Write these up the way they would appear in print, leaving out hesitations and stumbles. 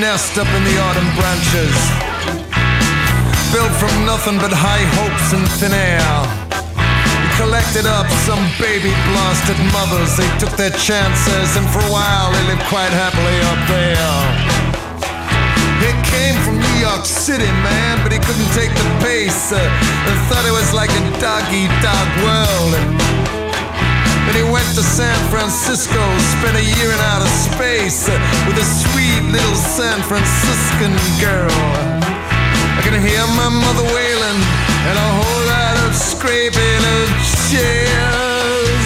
nest up in the autumn branches, built from nothing but high hopes and thin air. He collected up some baby blasted mothers. They took their chances, and for a while they lived quite happily up there. He came from New York City, man, but he couldn't take the pace, and thought it was like a dog-eat-dog world. Then he went to San Francisco, spent a year in outer space with a sweet little San Franciscan girl. I can hear my mother wailing and a whole lot of scraping of chairs.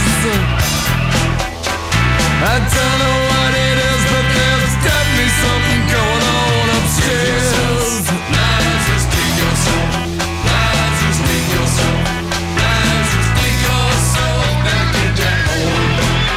I don't know what it is, but there's definitely something going on upstairs. Lies, just dig yourself. Lies, just dig yourself. Lies, just dig yourself back in that hole.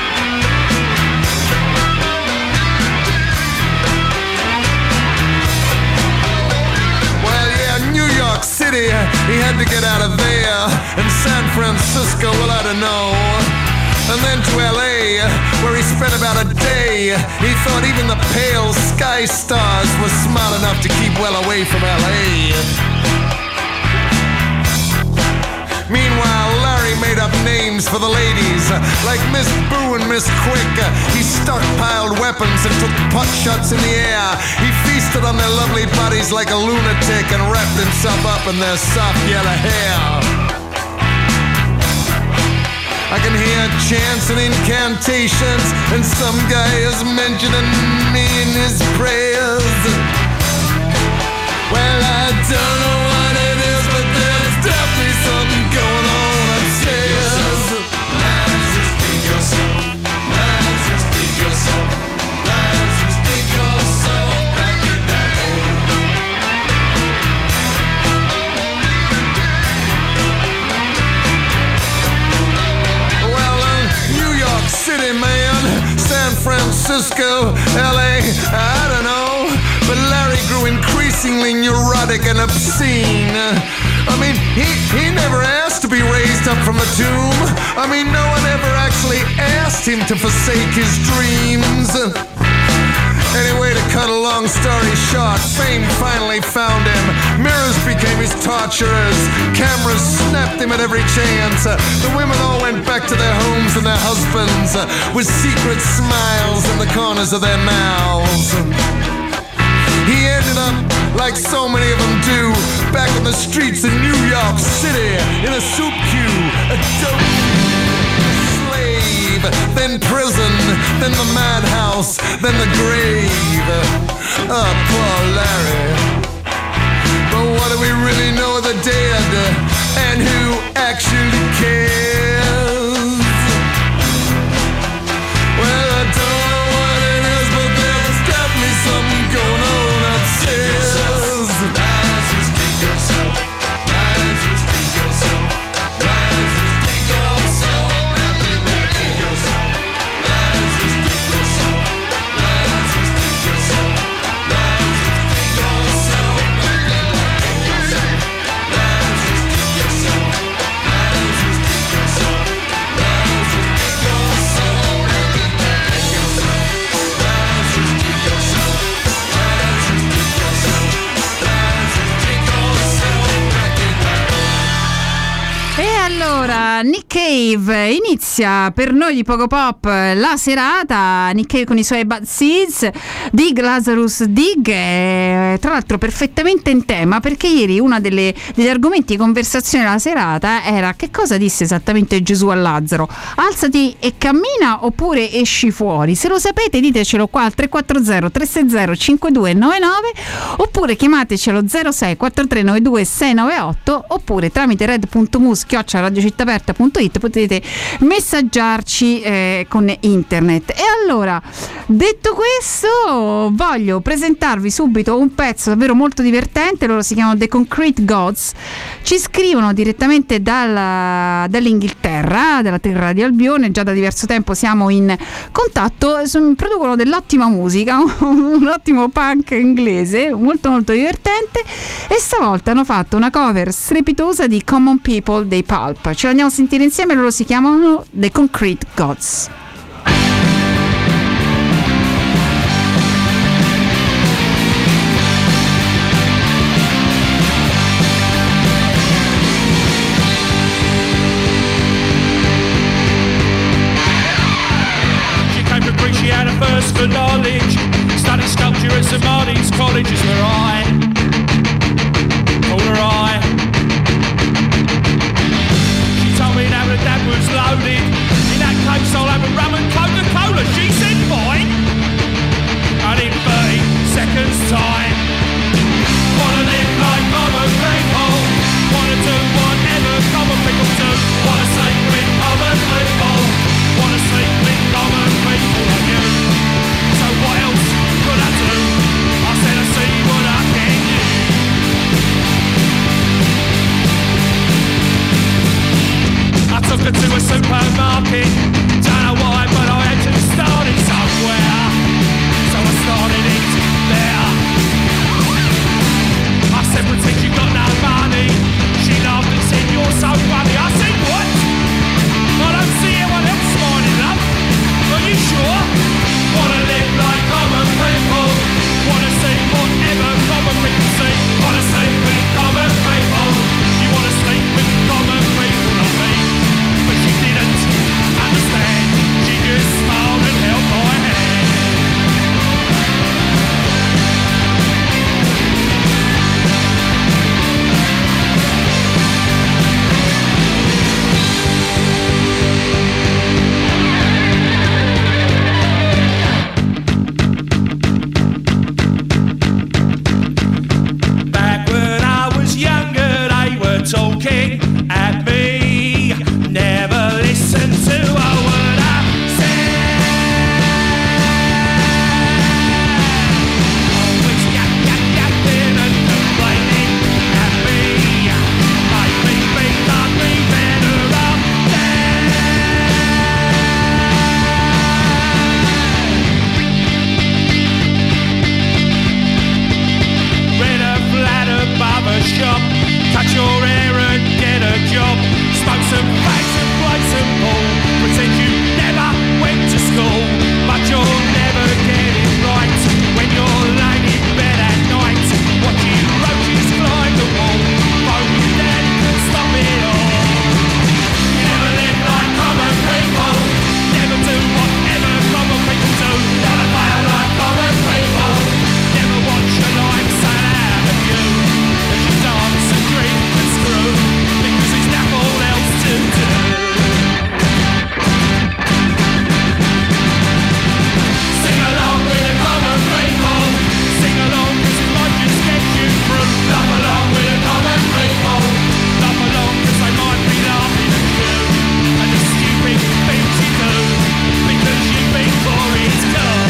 Well, yeah, New York City, he had to get out of there. And San Francisco, well, I don't know. And then to LA, where he spent about a day. He thought even the pale sky stars were smart enough to keep well away from LA. Meanwhile, Larry made up names for the ladies, like Miss Boo and Miss Quick. He stockpiled weapons and took pot shots in the air. He feasted on their lovely bodies like a lunatic and wrapped himself up in their soft yellow hair. I can hear chants and incantations, and some guy is mentioning me in his prayers. Well, I don't know what it is, but there's definitely something going on upstairs. Lies, just dig yourself. Lies, just dig yourself. Lies, just dig yourself back in that hole. City, man, San Francisco, LA, I don't know, but Larry grew increasingly neurotic and obscene. I mean, he never asked to be raised up from the tomb. I mean, no one ever actually asked him to forsake his dreams. Anyway, to cut a long story short, fame finally found him. Mirrors became his torturers. Cameras snapped him at every chance. The women all went back to their homes and their husbands with secret smiles in the corners of their mouths. He ended up, like so many of them do, back on the streets of New York City in a soup queue, a dope slave, then prison, then the madhouse, then the grave. Oh, poor Larry. But what do we really know of the dead, and who actually cares? Well, I don't know what it is, but there's definitely something going on upstairs. Lies, just dig yourself. Lies, just dig yourself. Lies, just dig yourself. Lies, just dig yourself. Lies, just dig yourself. Lies, just dig yourself. Lies, just dig yourself. Lies, just dig yourself. Lies, just dig yourself. Lies, just dig yourself. Allora, Nick Cave inizia per noi di Poco Pop la serata. Nick Cave con i suoi Bad Seeds, Dig Lazarus Dig, tra l'altro perfettamente in tema, perché ieri uno degli argomenti di conversazione della serata era: che cosa disse esattamente Gesù a Lazzaro? Alzati e cammina oppure esci fuori? Se lo sapete ditecelo qua al 340 360 5299 oppure chiamateci allo 06 4392 698 oppure tramite red.mus@radiocittaaperta.it potete messaggiarci con internet. E allora, detto questo, voglio presentarvi subito un pezzo davvero molto divertente. Loro si chiamano The Concrete Gods, ci scrivono direttamente dall'Inghilterra, dalla terra di Albione. Già da diverso tempo siamo in contatto, producono dell'ottima musica, un ottimo punk inglese molto molto divertente, e stavolta hanno fatto una cover strepitosa di Common People dei Pulp. Ce l'andiamo a sentire insieme. Loro si chiamano The Concrete Gods. market. Don't know why, but I had to start it somewhere. So I started it there. I said, pretend you got no money. She laughed and said, you're so funny. I said, what? I don't see anyone else smiling up. Are you sure? Wanna live like common people. Wanna see whatever common people see. Wanna sleep with common people. You wanna sleep with common people, not me. But she didn't understand. She just smiled and held my hand. Back when I was younger, they were talking at me. Never listened to a word I said. Always yapping and complaining at me. Made me think I'd be better off dead. Rent a flat above a shop. Cut your hair and get a job. Smoke some fags and play some ball. Pretend you never went to school. But you'll never get it right when you're lying in bed at night. Watching roaches climb the wall. Phone your dad can stop it all. You never live like common people. Never do whatever common people do. Never fail like common people. Never watch your life sail out of you. As you dance and drink and screw. Because there's nothing else to do. Sing along with the common people. Sing along 'cause it might just get you through. Laugh along with the common people. Laugh along 'cause they might be laughing at you. And the stupid things you do. Because you think glory's gone.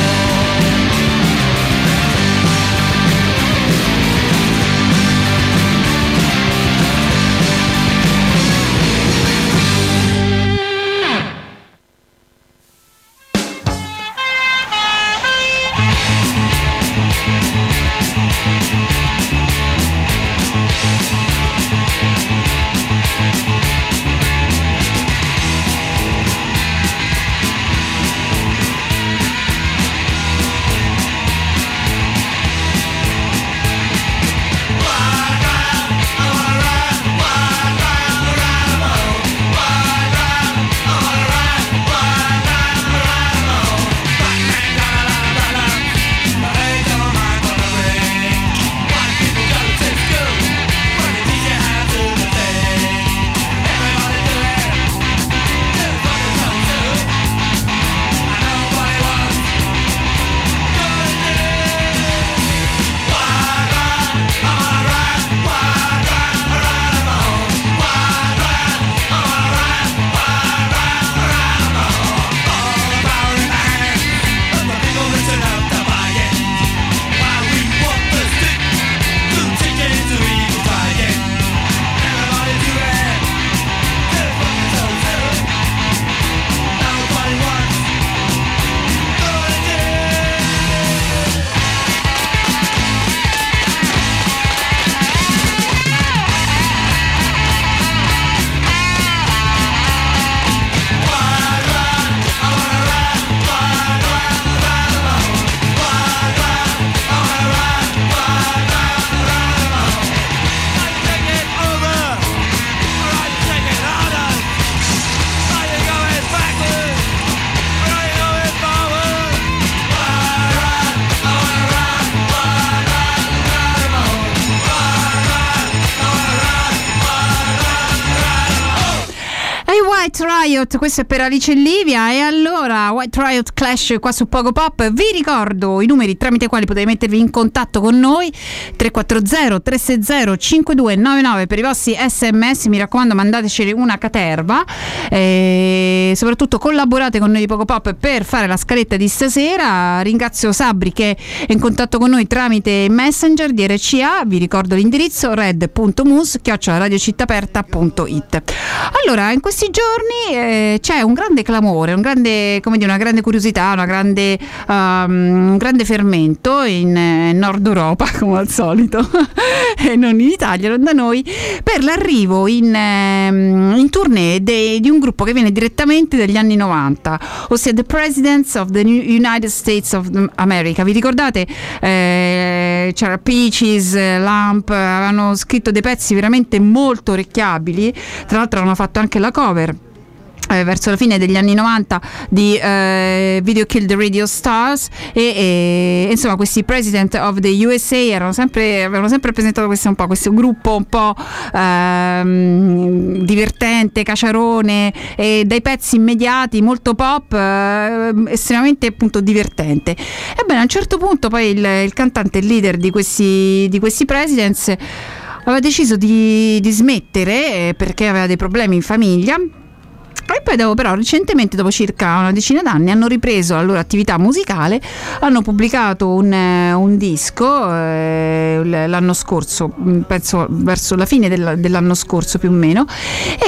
White Riot, questo è per Alice e Livia. E allora White Riot Clash qua su Pogo Pop. Vi ricordo i numeri tramite i quali potete mettervi in contatto con noi: 340 360 5299 per i vostri sms. Mi raccomando, mandateci una caterva, soprattutto collaborate con noi di Pogo Pop per fare la scaletta di stasera. Ringrazio Sabri che è in contatto con noi tramite Messenger di RCA. Vi ricordo l'indirizzo red.mus@radiocittaperta.it. Allora, in questi giorni giorni c'è un grande clamore, una grande curiosità, un grande fermento in Nord Europa, come al solito, e non in Italia, non da noi, per l'arrivo in tournée di un gruppo che viene direttamente dagli anni 90, ossia The Presidents of the United States of America. Vi ricordate? C'era Peaches, Lamp, avevano scritto dei pezzi veramente molto orecchiabili, tra l'altro hanno fatto anche la cover verso la fine degli anni 90 di Video Kill the Radio Stars e insomma questi President of the USA avevano sempre rappresentato questo gruppo un po' divertente, caciarone, e dai pezzi immediati molto pop, estremamente appunto divertente. Ebbene, a un certo punto poi il cantante, il leader di questi Presidents, aveva deciso di smettere perché aveva dei problemi in famiglia. E poi però recentemente, dopo circa una decina d'anni, hanno ripreso la loro attività musicale, hanno pubblicato un disco l'anno scorso, penso verso la fine dell'anno scorso più o meno,